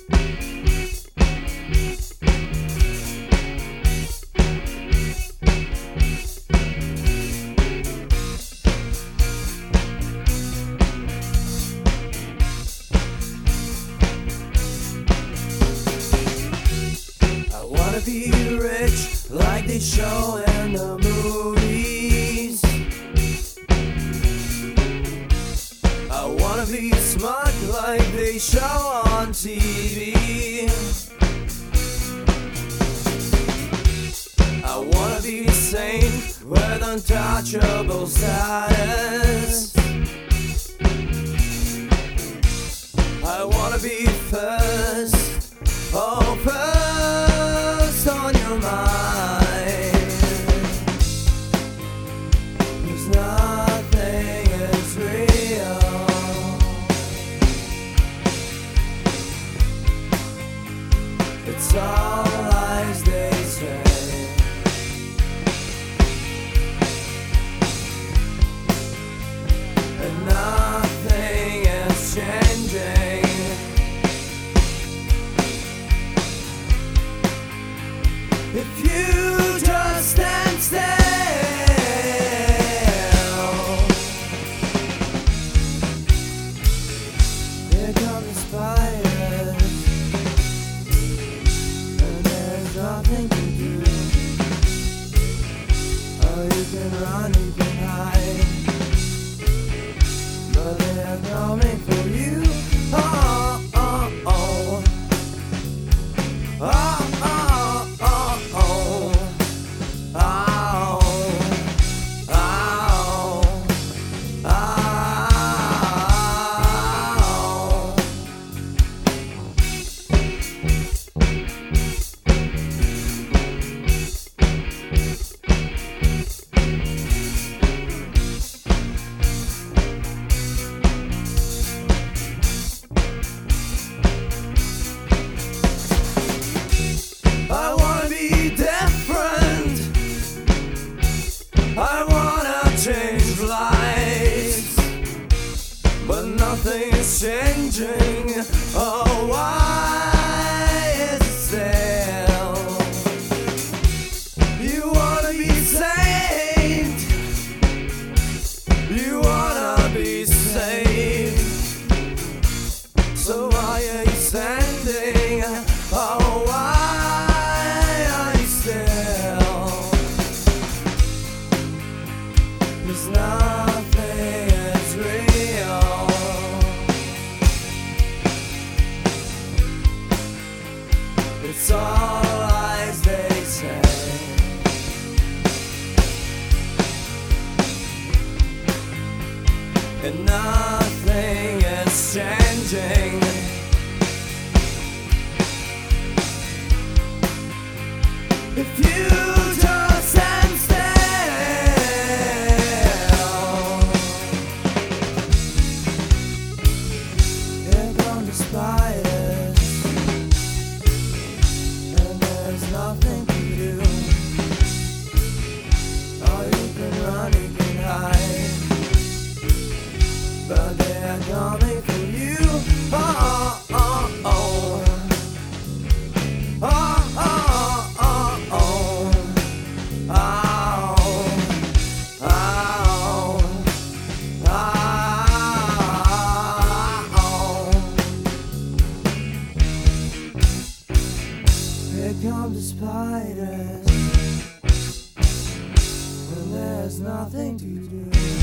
Be rich like they show in the movies. I wanna be smart like they show on TV. I wanna be sane with untouchable status. I wanna be first, oh first on your mind. 'Cause nothing is real. It's all lies, they say. And nothing is changing. If you just stand still, here come the spiders, and there's nothing to do. Oh, you can run, you can hide, but they're coming for you. Oh, oh, oh, oh. I wanna be different. I wanna change lives, but nothing is changing. Oh, why is it still? You wanna be saved. You wanna be saved. So why are you standing? Oh, why? Nothing is real. It's all lies, they say. And nothing is changing. If you just stand still, here come the spiders, and there's nothing to do. Oh, you can run, you can hide, but they're coming for you. Oh, oh, oh, oh. Oh, oh, oh, oh. Here come the spiders, and there's nothing to do.